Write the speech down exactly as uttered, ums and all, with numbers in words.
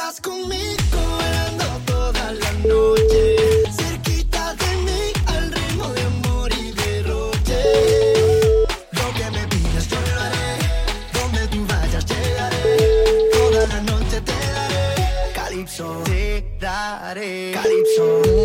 quedas conmigo bailando toda la noche, cerquita de mí al ritmo de amor y derroche. Lo que me pidas yo lo haré, donde tú vayas llegaré, toda la noche te daré, calipso, te daré, calipso.